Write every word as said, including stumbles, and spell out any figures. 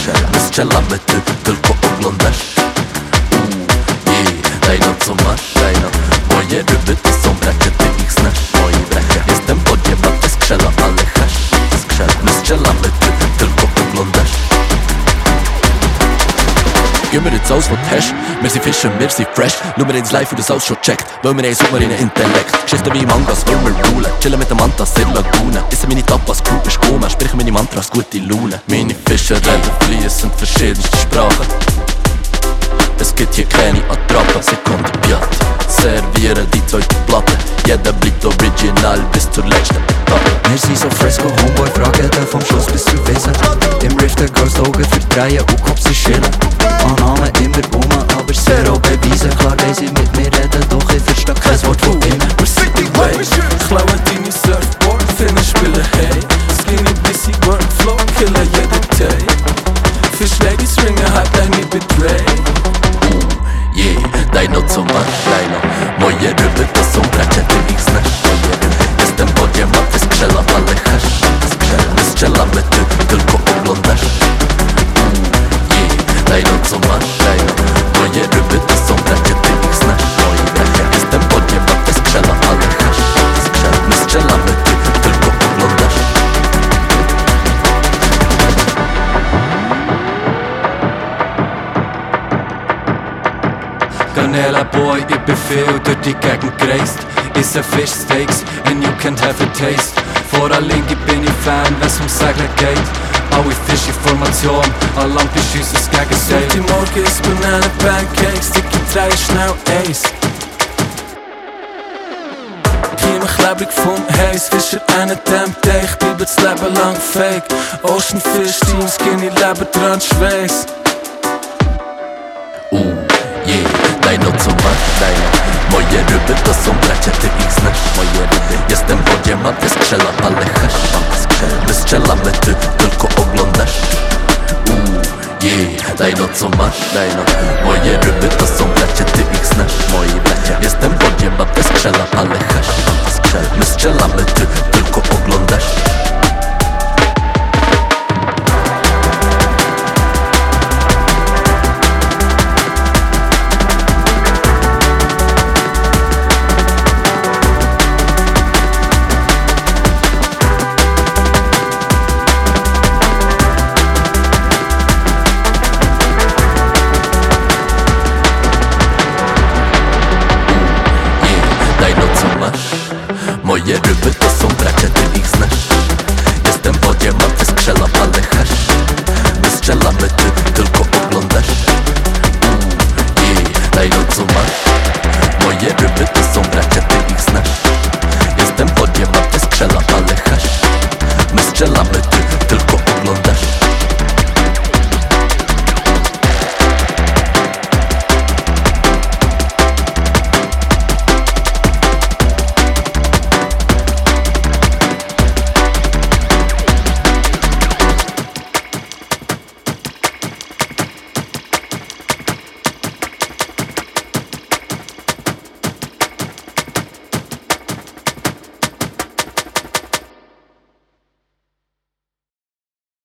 skrzela. My strzelamy, ty tylko oglądasz. Daj no co masz, daj no. Moje ryby to są bracia, ty ich znasz. Moi bracia, jestem podziemny, skrzela, ale hasz. Skrzela, my strzelamy, ty tylko oglądasz. Gib mir den Sauce von Hash, wir sind Fische, wir sind fresh. Schau mir ins Live und das alles schon checkt, weil wir haben souveränen Intellekt. Geschichten wie Mangas, weil wir rulen. Chillen mit dem Mantas in Lagune. Essen meine Tapas, Crew ist Goma. Sprechen meine Mantras, gute Laune. Meine Fische reden fließend verschiedenste Sprachen. Es gibt hier keine Attrappen, Sekunde Piatti. Servieren die zweite Platte, jeder bleibt original bis zur letzten Etappe. Wir sind so fresco, Homeboy, fragen den vom Schluss bis zur Wiese. Im Riff der Girls Augen verdrehen und Kopf sie schillen. Annahme immer um, aber zero Beweise. Klar wollen sie mit mir reden, doch ich verstehe kein Wort von ihnen. We're City Way, klauen deine Surfboard, finden spielen hey. Skinny busy workflow, killen jeden Day. Fish ladies ringen, hat ein nie betray. Yeah, daj no co masz, daj no. Moje ryby to są bracia, ty ich znasz. Jestem podziemny, ty skrzela, ale hasz. Skrzela, my strzelamy, ty tylko oglądasz. Yeah, daj no co masz, daj no. Moje ryby to są bracia, ty ich znasz. Moi bracia, jestem podziemny, ty skrzela, ale hasz. Skrzela, my strzelamy, ty tylko oglądasz. Garnela Boy, ich bin viel durch die Gegend gereist. Isse Fischsteaks and you can't have a taste. Vor der Linke bin ich Fan, wenn's um Segeln geht. Alle Fischinformation, an Lamp ist unser Gegenteil. Die Morgen ist Banana Pancakes, dicke drei schnell Eis. Kiemen klebrig vom Haze, Fischer einen Tempte, ich bleib das Leben lang fake. Ocean Fish, Team Skinny, Leben dran Schweiß. Uh, yeah, daj no co masz, daj no. Moje ryby to są bracia, ty ich znasz. Moje ryby, jestem podziemny, ty skrzela, ale hasz. My strzelamy, ty tylko oglądasz. Uh, yeah, daj no co masz, daj no. Moje ryby to są bracia, ty ich znasz. Moi bracia, jestem podziemny, ty skrzela, ale hasz. My strzelamy, ty tylko oglądasz.